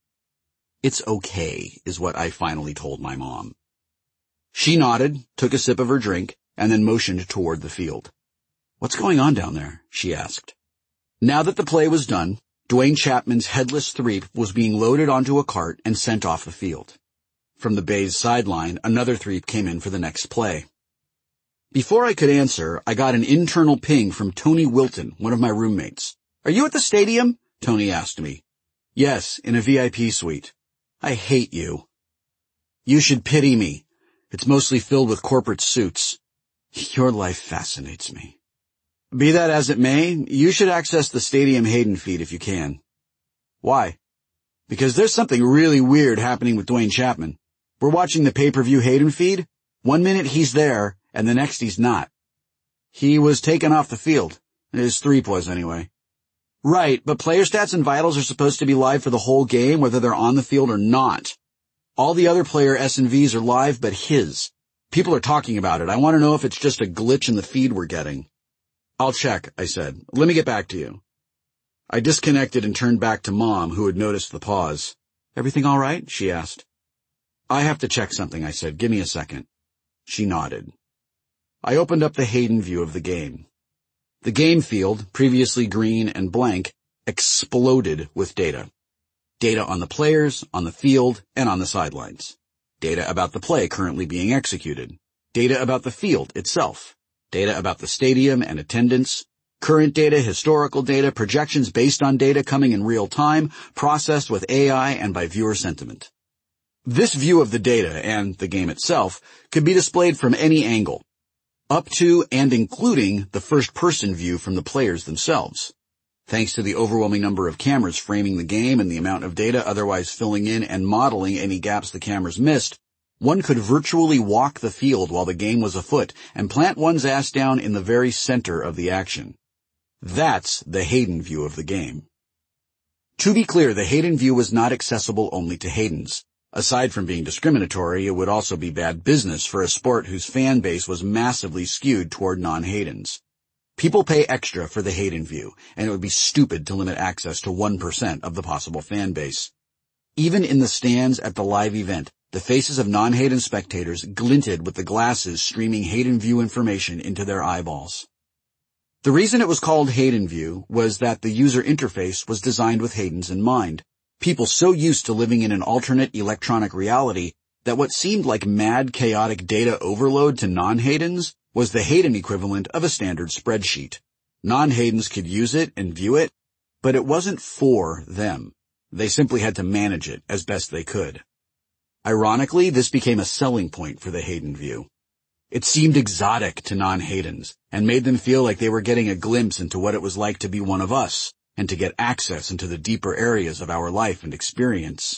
It's okay, is what I finally told my mom. She nodded, took a sip of her drink, and then motioned toward the field. What's going on down there? She asked. Now that the play was done, Dwayne Chapman's headless threep was being loaded onto a cart and sent off the field. From the Bays sideline, another threep came in for the next play. Before I could answer, I got an internal ping from Tony Wilton, one of my roommates. "Are you at the stadium?" Tony asked me. "Yes, in a V I P suite." "I hate you." "You should pity me. It's mostly filled with corporate suits." "Your life fascinates me." "Be that as it may, you should access the Stadium Hayden feed if you can." "Why?" "Because there's something really weird happening with Dwayne Chapman. We're watching the pay-per-view Hayden feed. One minute he's there, and the next he's not. He was taken off the field. His threep was, anyway." "Right, but player stats and vitals are supposed to be live for the whole game, whether they're on the field or not. All the other player S and Vs are live, but his. People are talking about it. I want to know if it's just a glitch in the feed we're getting." "I'll check," I said. "Let me get back to you." I disconnected and turned back to Mom, who had noticed the pause. "Everything all right?" she asked. "I have to check something," I said. "Give me a second." She nodded. I opened up the Hayden view of the game. The game field, previously green and blank, exploded with data. Data on the players, on the field, and on the sidelines. Data about the play currently being executed. Data about the field itself. Data about the stadium and attendance. Current data, historical data, projections based on data coming in real time, processed with A I and by viewer sentiment. This view of the data and the game itself could be displayed from any angle, up to and including the first-person view from the players themselves. Thanks to the overwhelming number of cameras framing the game and the amount of data otherwise filling in and modeling any gaps the cameras missed, one could virtually walk the field while the game was afoot and plant one's ass down in the very center of the action. That's the Hayden view of the game. To be clear, the Hayden view was not accessible only to Haydens. Aside from being discriminatory, it would also be bad business for a sport whose fan base was massively skewed toward non-Haydens. People pay extra for the Hayden view, and it would be stupid to limit access to one percent of the possible fan base. Even in the stands at the live event, the faces of non-Hayden spectators glinted with the glasses streaming Hayden view information into their eyeballs. The reason it was called Hayden view was that the user interface was designed with Haydens in mind. People so used to living in an alternate electronic reality that what seemed like mad, chaotic data overload to non-Haydens was the Hayden equivalent of a standard spreadsheet. Non-Haydens could use it and view it, but it wasn't for them. They simply had to manage it as best they could. Ironically, this became a selling point for the Hayden view. It seemed exotic to non-Haydens and made them feel like they were getting a glimpse into what it was like to be one of us, and to get access into the deeper areas of our life and experience.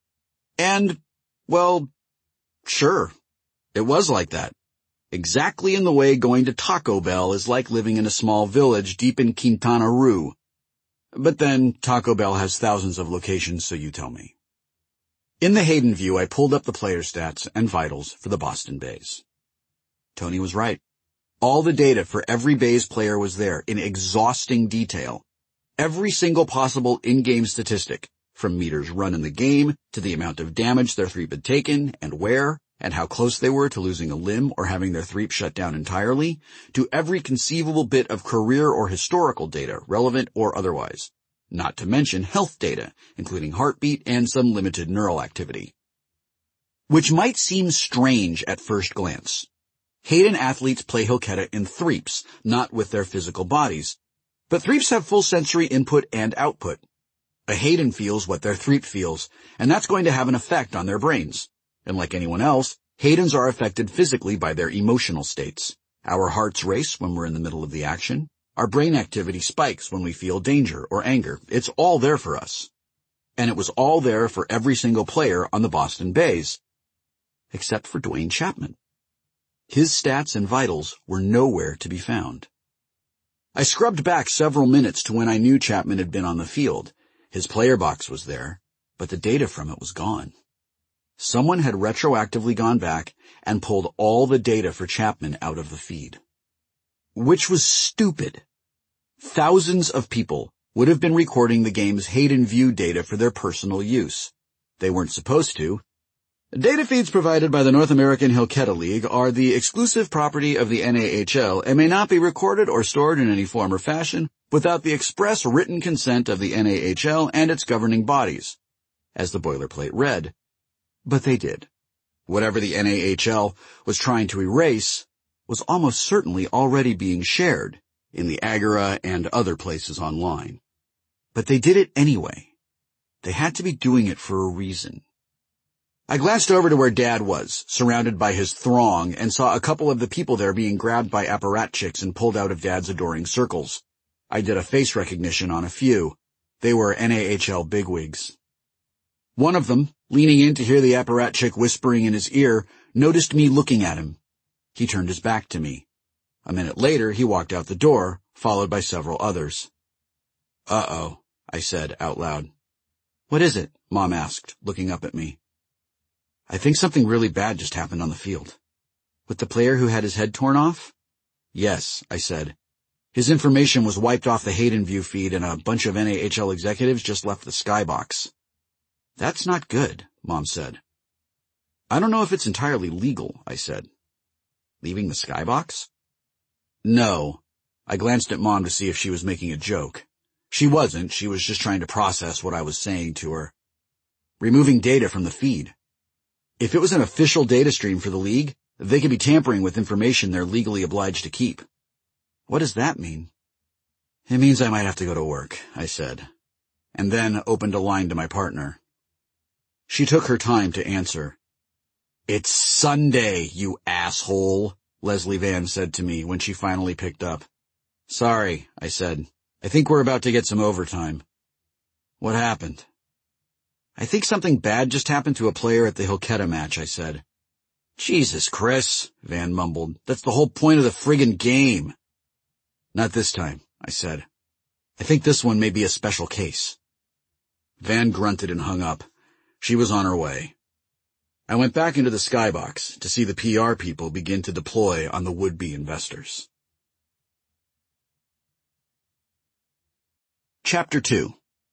And, well, sure, it was like that. Exactly in the way going to Taco Bell is like living in a small village deep in Quintana Roo. But then, Taco Bell has thousands of locations, so you tell me. In the Hayden view, I pulled up the player stats and vitals for the Boston Bays. Tony was right. All the data for every Bays player was there in exhausting detail. Every single possible in-game statistic, from meters run in the game to the amount of damage their threep had taken and where, and how close they were to losing a limb or having their threep shut down entirely, to every conceivable bit of career or historical data, relevant or otherwise. Not to mention health data, including heartbeat and some limited neural activity. Which might seem strange at first glance. Hayden athletes play Hilketa in threeps, not with their physical bodies. But threeps have full sensory input and output. A Hayden feels what their threep feels, and that's going to have an effect on their brains. And like anyone else, Haydens are affected physically by their emotional states. Our hearts race when we're in the middle of the action. Our brain activity spikes when we feel danger or anger. It's all there for us. And it was all there for every single player on the Boston Bays. Except for Dwayne Chapman. His stats and vitals were nowhere to be found. I scrubbed back several minutes to when I knew Chapman had been on the field. His player box was there, but the data from it was gone. Someone had retroactively gone back and pulled all the data for Chapman out of the feed. Which was stupid. Thousands of people would have been recording the game's Hayden view data for their personal use. They weren't supposed to. Data feeds provided by the North American Hilketa League are the exclusive property of the N A H L and may not be recorded or stored in any form or fashion without the express written consent of the N A H L and its governing bodies, as the boilerplate read. But they did. Whatever the N A H L was trying to erase was almost certainly already being shared in the Agora and other places online. But they did it anyway. They had to be doing it for a reason. I glanced over to where Dad was, surrounded by his throng, and saw a couple of the people there being grabbed by apparatchiks and pulled out of Dad's adoring circles. I did a face recognition on a few. They were N A H L bigwigs. One of them, leaning in to hear the apparatchik whispering in his ear, noticed me looking at him. He turned his back to me. A minute later, he walked out the door, followed by several others. Uh-oh, I said out loud. What is it? Mom asked, looking up at me. I think something really bad just happened on the field. With the player who had his head torn off? Yes, I said. His information was wiped off the Hayden View feed and a bunch of N A H L executives just left the skybox. That's not good, Mom said. I don't know if it's entirely legal, I said. Leaving the skybox? No. I glanced at Mom to see if she was making a joke. She wasn't, she was just trying to process what I was saying to her. Removing data from the feed. If it was an official data stream for the league, they could be tampering with information they're legally obliged to keep. What does that mean? It means I might have to go to work, I said, and then opened a line to my partner. She took her time to answer. It's Sunday, you asshole, Leslie Van said to me when she finally picked up. Sorry, I said. I think we're about to get some overtime. What happened? I think something bad just happened to a player at the Hilketa match, I said. Jesus, Chris, Van mumbled. That's the whole point of the friggin' game. Not this time, I said. I think this one may be a special case. Van grunted and hung up. She was on her way. I went back into the skybox to see the P R people begin to deploy on the would-be investors. Chapter two.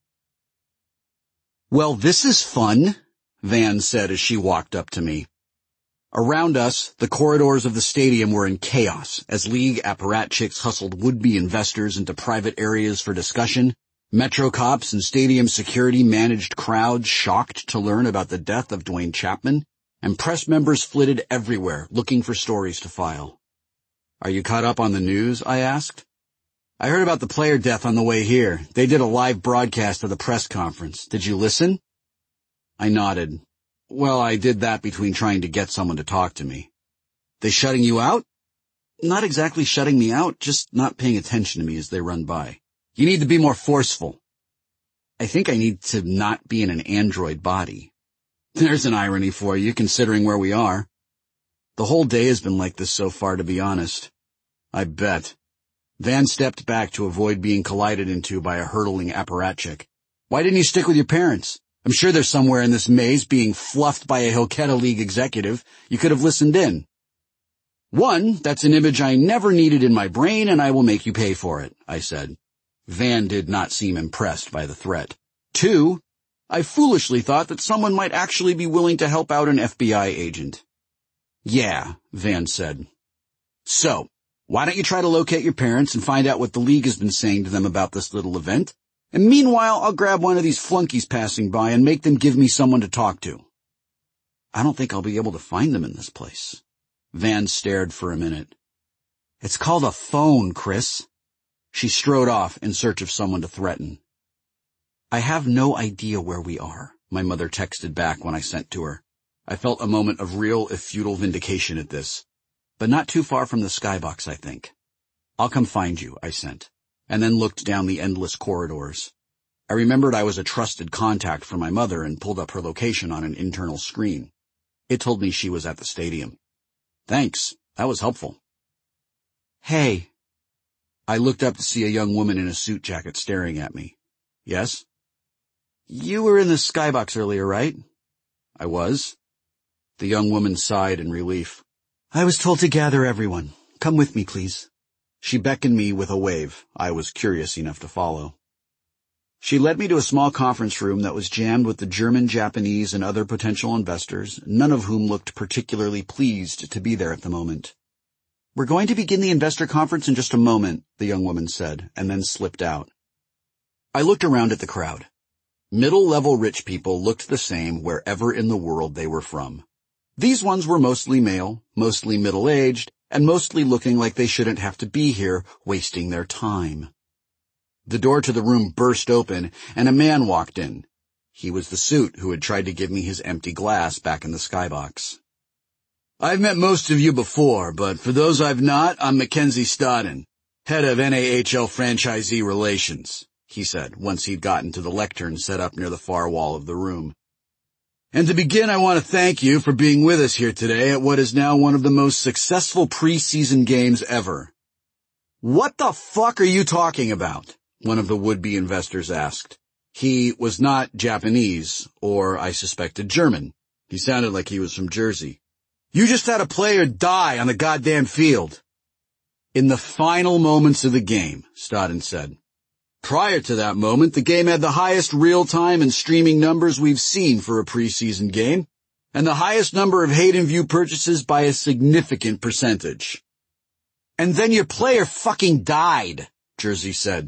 Well, this is fun, Van said as she walked up to me. Around us, the corridors of the stadium were in chaos as league apparatchiks hustled would-be investors into private areas for discussion. Metro cops and stadium security managed crowds shocked to learn about the death of Duane Chapman, and press members flitted everywhere looking for stories to file. Are you caught up on the news? I asked. I heard about the player death on the way here. They did a live broadcast of the press conference. Did you listen? I nodded. Well, I did that between trying to get someone to talk to me. They shutting you out? Not exactly shutting me out, just not paying attention to me as they run by. You need to be more forceful. I think I need to not be in an android body. There's an irony for you, considering where we are. The whole day has been like this so far, to be honest. I bet. Van stepped back to avoid being collided into by a hurtling apparatchik. Why didn't you stick with your parents? I'm sure there's somewhere in this maze being fluffed by a Hilketa League executive. You could have listened in. One, that's an image I never needed in my brain, and I will make you pay for it, I said. Van did not seem impressed by the threat. Two, I foolishly thought that someone might actually be willing to help out an F B I agent. Yeah, Van said. So, why don't you try to locate your parents and find out what the league has been saying to them about this little event? And meanwhile, I'll grab one of these flunkies passing by and make them give me someone to talk to. I don't think I'll be able to find them in this place. Van stared for a minute. It's called a phone, Chris. She strode off in search of someone to threaten. I have no idea where we are, my mother texted back when I sent to her. I felt a moment of real, if futile, vindication at this. But not too far from the skybox, I think. I'll come find you, I sent, and then looked down the endless corridors. I remembered I was a trusted contact for my mother and pulled up her location on an internal screen. It told me she was at the stadium. Thanks, that was helpful. Hey. I looked up to see a young woman in a suit jacket staring at me. Yes? You were in the skybox earlier, right? I was. The young woman sighed in relief. I was told to gather everyone. Come with me, please. She beckoned me with a wave. I was curious enough to follow. She led me to a small conference room that was jammed with the German, Japanese, and other potential investors, none of whom looked particularly pleased to be there at the moment. "We're going to begin the investor conference in just a moment," the young woman said, and then slipped out. I looked around at the crowd. Middle-level rich people looked the same wherever in the world they were from. These ones were mostly male, mostly middle-aged, and mostly looking like they shouldn't have to be here, wasting their time. The door to the room burst open, and a man walked in. He was the suit who had tried to give me his empty glass back in the skybox. "I've met most of you before, but for those I've not, I'm Mackenzie Stodden, head of N A H L franchisee relations," he said, once he'd gotten to the lectern set up near the far wall of the room. "And to begin, I want to thank you for being with us here today at what is now one of the most successful preseason games ever." "What the fuck are you talking about?" one of the would-be investors asked. He was not Japanese, or I suspected German. He sounded like he was from Jersey. "You just had a player die on the goddamn field." "In the final moments of the game," Stodden said. "Prior to that moment, the game had the highest real-time and streaming numbers we've seen for a preseason game, and the highest number of hate-and-view purchases by a significant percentage." "And then your player fucking died," Jersey said.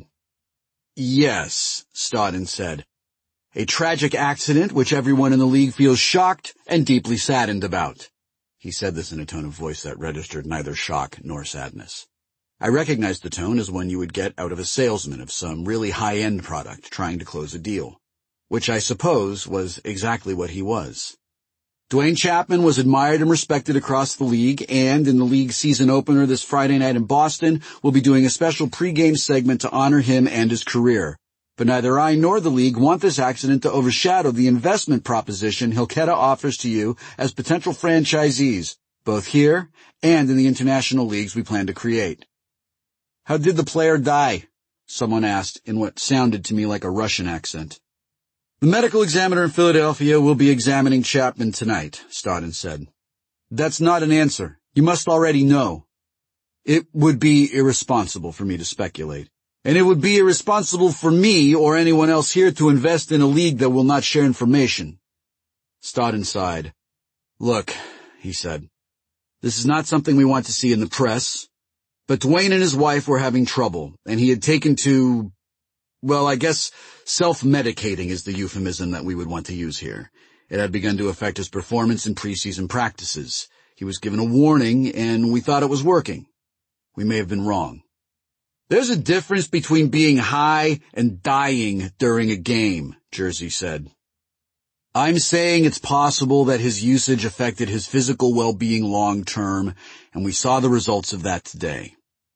"Yes," Stodden said. "A tragic accident which everyone in the league feels shocked and deeply saddened about." He said this in a tone of voice that registered neither shock nor sadness. I recognized the tone as one you would get out of a salesman of some really high-end product trying to close a deal, which I suppose was exactly what he was. Dwayne Chapman was admired and respected across the league, and in the league season opener this Friday night in Boston, we'll be doing a special pregame segment to honor him and his career. But neither I nor the league want this accident to overshadow the investment proposition Hilketa offers to you as potential franchisees, both here and in the international leagues we plan to create. "How did the player die?" someone asked in what sounded to me like a Russian accent. "The medical examiner in Philadelphia will be examining Chapman tonight," Stodden said. "That's not an answer. You must already know." "It would be irresponsible for me to speculate. And it would be irresponsible for me or anyone else here to invest in a league that will not share information." Stodden sighed. "Look," he said, "this is not something we want to see in the press. But Dwayne and his wife were having trouble, and he had taken to, well, I guess self-medicating is the euphemism that we would want to use here. It had begun to affect his performance in preseason practices. He was given a warning, and we thought it was working. We may have been wrong. There's a difference between being high and dying during a game," Jersey said. "I'm saying it's possible that his usage affected his physical well-being long-term, and we saw the results of that today."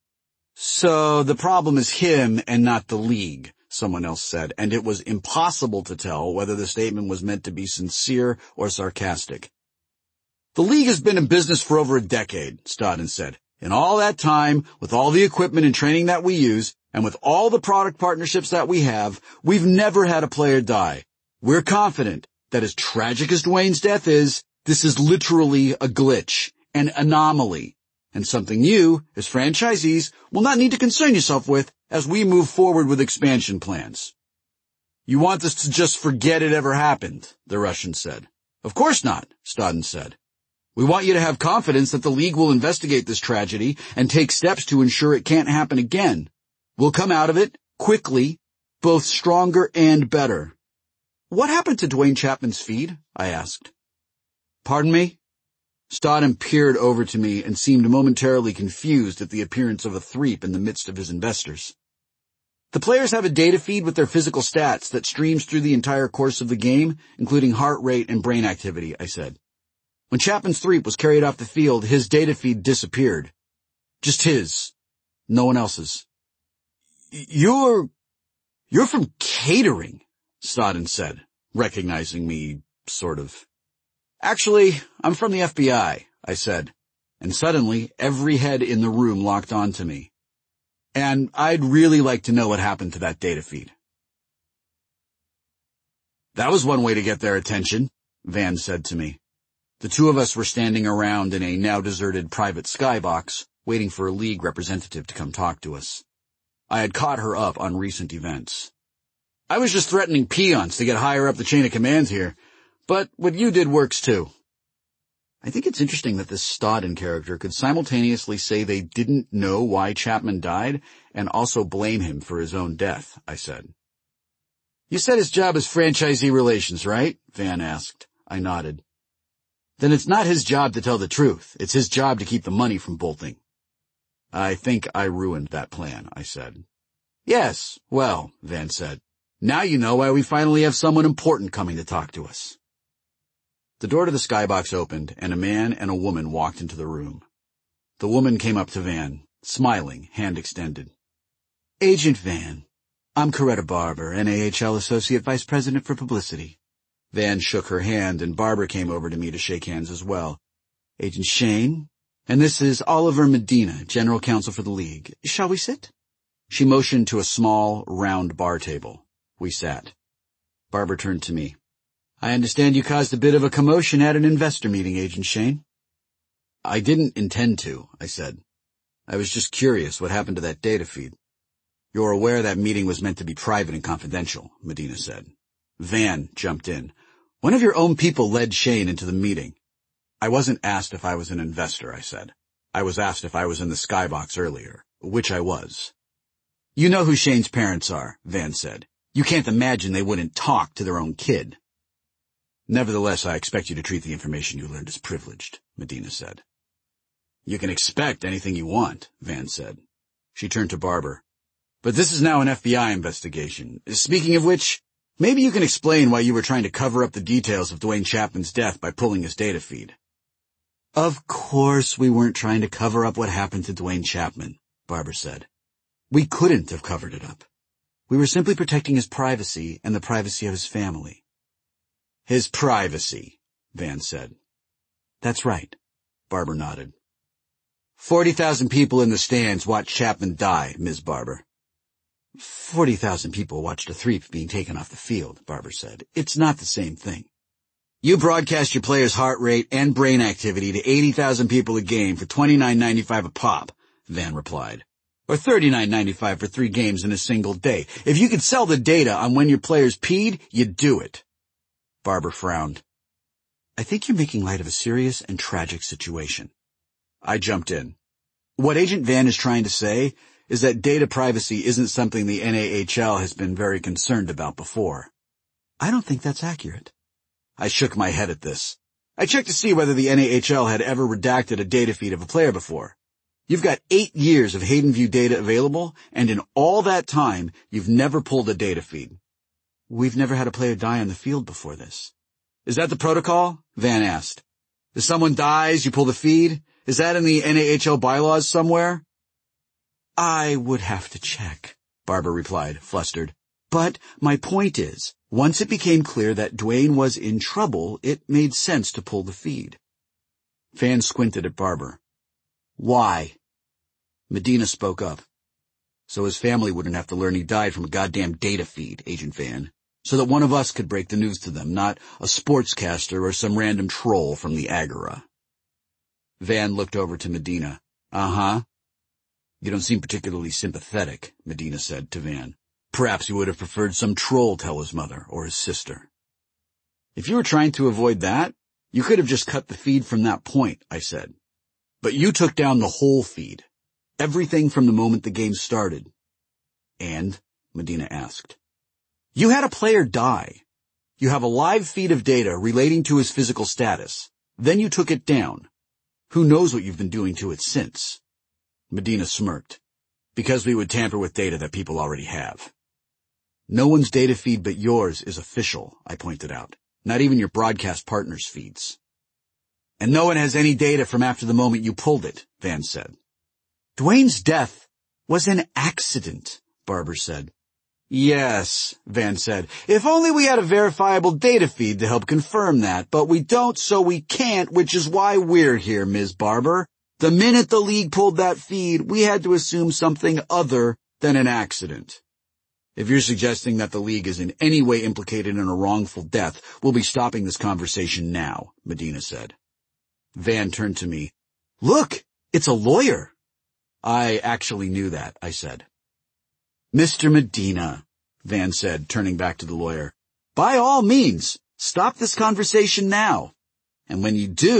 "So the problem is him and not the league," someone else said, and it was impossible to tell whether the statement was meant to be sincere or sarcastic. "The league has been in business for over a decade," Stodden said. "In all that time, with all the equipment and training that we use, and with all the product partnerships that we have, we've never had a player die. We're confident that as tragic as Dwayne's death is, this is literally a glitch, an anomaly, and something you, as franchisees, will not need to concern yourself with as we move forward with expansion plans." "You want us to just forget it ever happened," the Russian said. "Of course not," Stodden said. "We want you to have confidence that the league will investigate this tragedy and take steps to ensure it can't happen again. We'll come out of it, quickly, both stronger and better." "What happened to Dwayne Chapman's feed?" I asked. "Pardon me?" Stodden peered over to me and seemed momentarily confused at the appearance of a threep in the midst of his investors. "The players have a data feed with their physical stats that streams through the entire course of the game, including heart rate and brain activity," I said. "When Chapman's threep was carried off the field, his data feed disappeared. Just his. No one else's." You're... you're from catering," Stodden said, recognizing me, sort of. "Actually, I'm from the F B I, I said, and suddenly every head in the room locked onto me. "And I'd really like to know what happened to that data feed." "That was one way to get their attention," Van said to me. The two of us were standing around in a now-deserted private skybox, waiting for a league representative to come talk to us. I had caught her up on recent events. "I was just threatening peons to get higher up the chain of command here, but what you did works too." I think it's interesting that this Stodden character could simultaneously say they didn't know why Chapman died and also blame him for his own death, I said. You said his job is franchisee relations, right? Van asked. I nodded. Then it's not his job to tell the truth. It's his job to keep the money from bolting. I think I ruined that plan, I said. Yes, well, Van said. Now you know why we finally have someone important coming to talk to us. The door to the skybox opened, and a man and a woman walked into the room. The woman came up to Van, smiling, hand extended. Agent Van, I'm Coretta Barber, N A H L Associate Vice President for Publicity. Van shook her hand, and Barber came over to me to shake hands as well. Agent Shane, and this is Oliver Medina, General Counsel for the League. Shall we sit? She motioned to a small, round bar table. We sat. Barber turned to me. I understand you caused a bit of a commotion at an investor meeting, Agent Shane. I didn't intend to, I said. I was just curious what happened to that data feed. You're aware that meeting was meant to be private and confidential, Medina said. Van jumped in. One of your own people led Shane into the meeting. I wasn't asked if I was an investor, I said. I was asked if I was in the skybox earlier, which I was. You know who Shane's parents are, Van said. You can't imagine they wouldn't talk to their own kid. Nevertheless, I expect you to treat the information you learned as privileged, Medina said. You can expect anything you want, Van said. She turned to Barber. But this is now an F B I investigation. Speaking of which, maybe you can explain why you were trying to cover up the details of Dwayne Chapman's death by pulling his data feed. Of course we weren't trying to cover up what happened to Dwayne Chapman, Barber said. We couldn't have covered it up. We were simply protecting his privacy and the privacy of his family. His privacy, Van said. That's right, Barber nodded. Forty thousand people in the stands watched Chapman die, Miz Barber. Forty thousand people watched a threep being taken off the field, Barber said. It's not the same thing. You broadcast your players' heart rate and brain activity to eighty thousand people a game for twenty-nine ninety-five a pop, Van replied. Or thirty-nine ninety-five for three games in a single day. If you could sell the data on when your players peed, you'd do it. Barber frowned. I think you're making light of a serious and tragic situation. I jumped in. What Agent Van is trying to say is that data privacy isn't something the N A H L has been very concerned about before. I don't think that's accurate. I shook my head at this. I checked to see whether the N A H L had ever redacted a data feed of a player before. You've got eight years of Hayden View data available, and in all that time, you've never pulled a data feed. We've never had a player die on the field before this. Is that the protocol? Van asked. If someone dies, you pull the feed? Is that in the N A H L bylaws somewhere? I would have to check, Barber replied, flustered. But my point is, once it became clear that Dwayne was in trouble, it made sense to pull the feed. Van squinted at Barber. Why? Medina spoke up. So his family wouldn't have to learn he died from a goddamn data feed, Agent Van. So that one of us could break the news to them, not a sportscaster or some random troll from the Agora. Van looked over to Medina. Uh-huh. You don't seem particularly sympathetic, Medina said to Van. Perhaps you would have preferred some troll tell his mother or his sister. If you were trying to avoid that, you could have just cut the feed from that point, I said. But you took down the whole feed. Everything from the moment the game started. And? Medina asked. You had a player die. You have a live feed of data relating to his physical status. Then you took it down. Who knows what you've been doing to it since? Medina smirked. Because we would tamper with data that people already have. No one's data feed but yours is official, I pointed out. Not even your broadcast partners' feeds. And no one has any data from after the moment you pulled it, Van said. Dwayne's death was an accident, Barber said. Yes, Van said. If only we had a verifiable data feed to help confirm that, but we don't, so we can't, which is why we're here, Miz Barber. The minute the league pulled that feed, we had to assume something other than an accident. If you're suggesting that the league is in any way implicated in a wrongful death, we'll be stopping this conversation now, Medina said. Van turned to me. Look, it's a lawyer. I actually knew that, I said. Mister Medina, Van said, turning back to the lawyer, by all means, stop this conversation now. And when you do,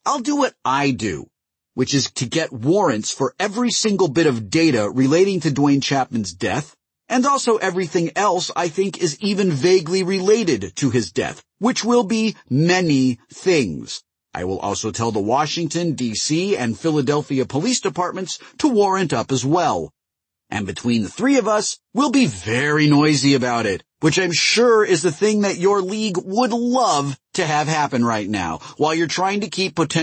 I'll do what I do, which is to get warrants for every single bit of data relating to Duane Chapman's death, and also everything else I think is even vaguely related to his death, which will be many things. I will also tell the Washington, D C, and Philadelphia police departments to warrant up as well. And between the three of us, we'll be very noisy about it, which I'm sure is the thing that your league would love to have happen right now, while you're trying to keep potential